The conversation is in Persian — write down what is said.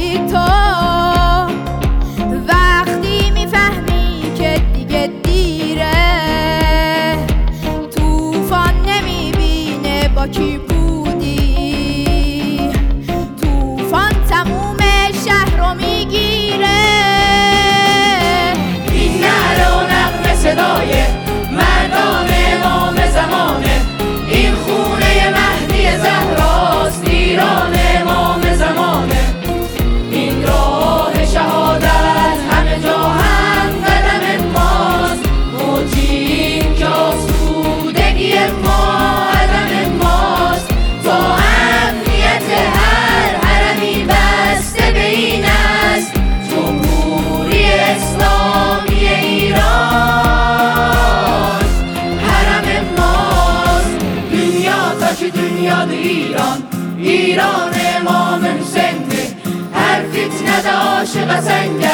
تو وقتی میفهمی که دیگه دیره، طوفان نمیبینه با کی بودی، طوفان تموم شهر رو میگیره. این نعره و نغمه صدای مردان امام زمانه، این خونه مهدی زهراست، ایران امام زمانه. این راه شهادت همه جا هم قدم ماست، موجیم که آسودگی ما عدم ماست. تا امنیت هر حرمی بسته به این است، جمهوری اسلامی ایران حرم ماست. دنیا تاج دنیا ایران، ایران امام حسین، هر فتنه عاشق سنگ